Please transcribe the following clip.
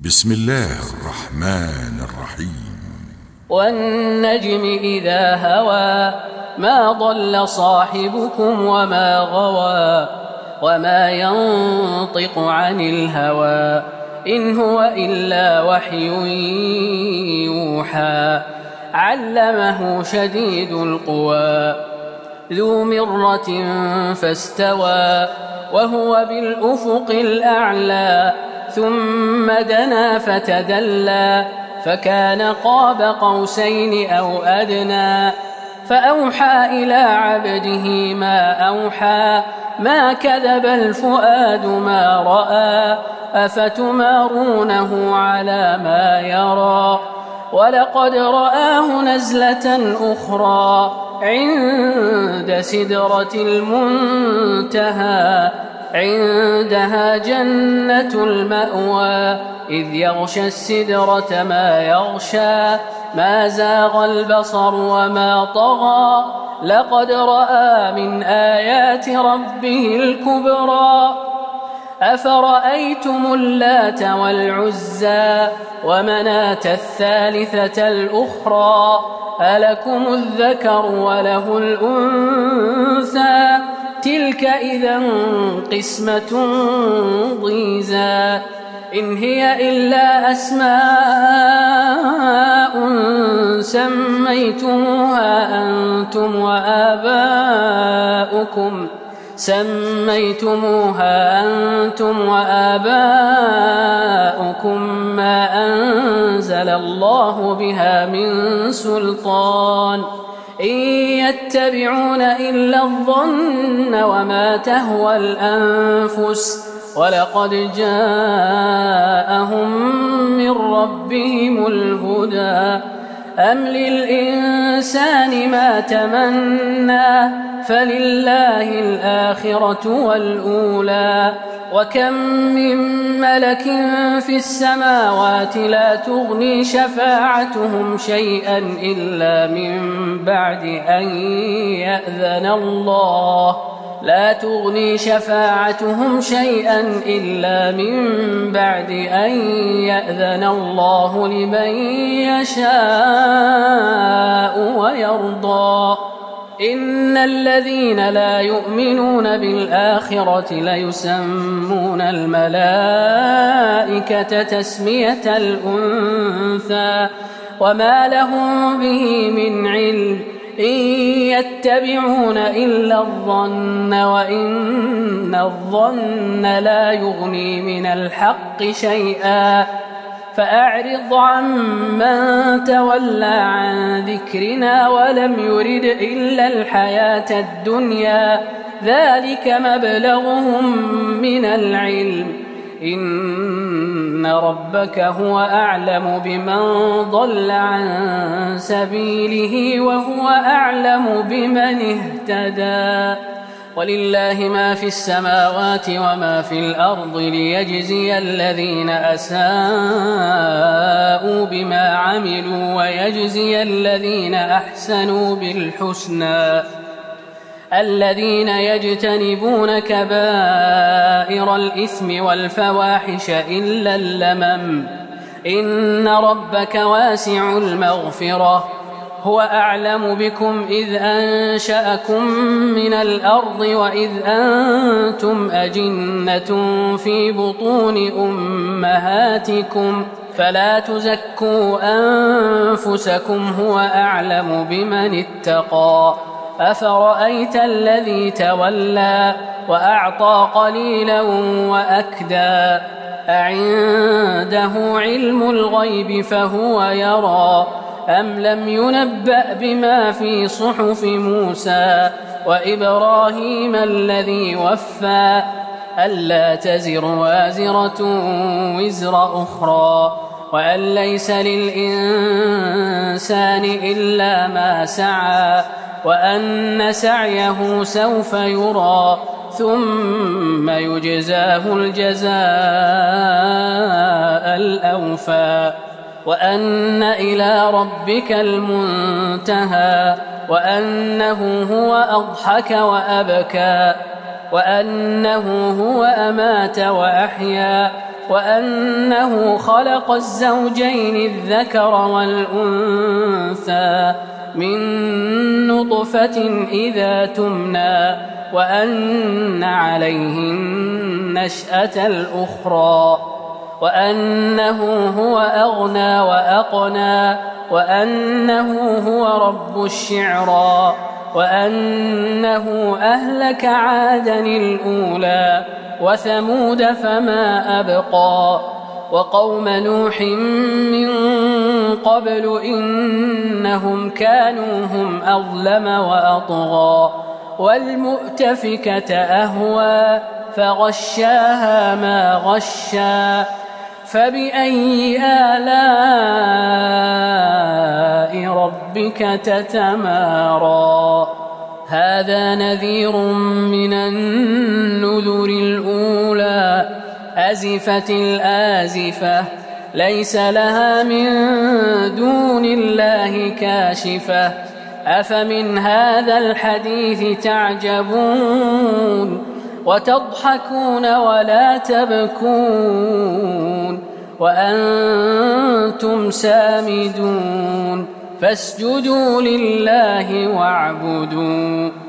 بسم الله الرحمن الرحيم. والنجم إذا هوى ما ضل صاحبكم وما غوى وما ينطق عن الهوى إن هو إلا وحي يوحى علمه شديد القوى ذو مرة فاستوى وهو بالأفق الأعلى ثم دنا فتدلى فكان قاب قوسين أو أدنى فأوحى إلى عبده ما أوحى ما كذب الفؤاد ما رأى أفتمارونه على ما يرى ولقد رآه نزلة أخرى عند سدرة المنتهى عندها جنة المأوى إذ يغشى السدرة ما يغشى ما زاغ البصر وما طغى لقد رأى من آيات ربه الكبرى أفرأيتم اللات والعزى ومناة الثالثة الأخرى ألكم الذكر وله الأنثى تلك إذا قسمة ضيزى إن هي إلا أسماء سميتموها أنتم وآباؤكم ما أنزل الله بها من سلطان إن يتبعون إلا الظن وما تهوى الأنفس ولقد جاءهم من ربهم الهدى أم للإنسان ما تمنى فلله الآخرة والأولى وكم من ملك في السماوات لا تغني شفاعتهم شيئا إلا من بعد أن يأذن الله لمن يشاء ويرضى إن الذين لا يؤمنون بالآخرة ليسمون الملائكة تسمية الأنثى وما لهم به من علم إن يتبعون إلا الظن وإن الظن لا يغني من الحق شيئا فأعرض عمن تولى عن ذكرنا ولم يرد إلا الحياة الدنيا ذلك مبلغهم من العلم إن ربك هو أعلم بمن ضل عن سبيله وهو أعلم بمن اهتدى ولله ما في السماوات وما في الأرض ليجزي الذين أساءوا بما عملوا ويجزي الذين أحسنوا بالحسنى الذين يجتنبون كبائر الإثم والفواحش إلا اللمم إن ربك واسع المغفرة هو أعلم بكم إذ أنشأكم من الأرض وإذ أنتم أجنة في بطون أمهاتكم فلا تزكوا أنفسكم هو أعلم بمن اتقى أفرأيت الذي تولى وأعطى قليلا وأكدى أعنده علم الغيب فهو يرى أم لم ينبأ بما في صحف موسى وإبراهيم الذي وفى ألا تزر وازرة وزر أخرى وأن ليس للإنسان إلا ما سعى وأن سعيه سوف يرى ثم يجزاه الجزاء الأوفى وأن إلى ربك المنتهى وأنه هو أضحك وأبكى وأنه هو أمات وأحيا وأنه خلق الزوجين الذكر والأنثى من نطفة إذا تمنى وأن عليه النشأة الأخرى وأنه هو أغنى وأقنى وأنه هو رب الشعرى وأنه أهلك عادا الأولى وثمود فما أبقى وقوم نوح من قبل إنهم كانوا هم أظلم وأطغى والمؤتفكة أهوى فغشاها ما غشى فبأي آلاء ربك تتمارى هذا نذير من النذر الأولى أزفت الآزفة ليس لها من دون الله كاشفة أفمن هذا الحديث تعجبون وتضحكون ولا تبكون وأنتم سامدون فاسجدوا لله واعبدوا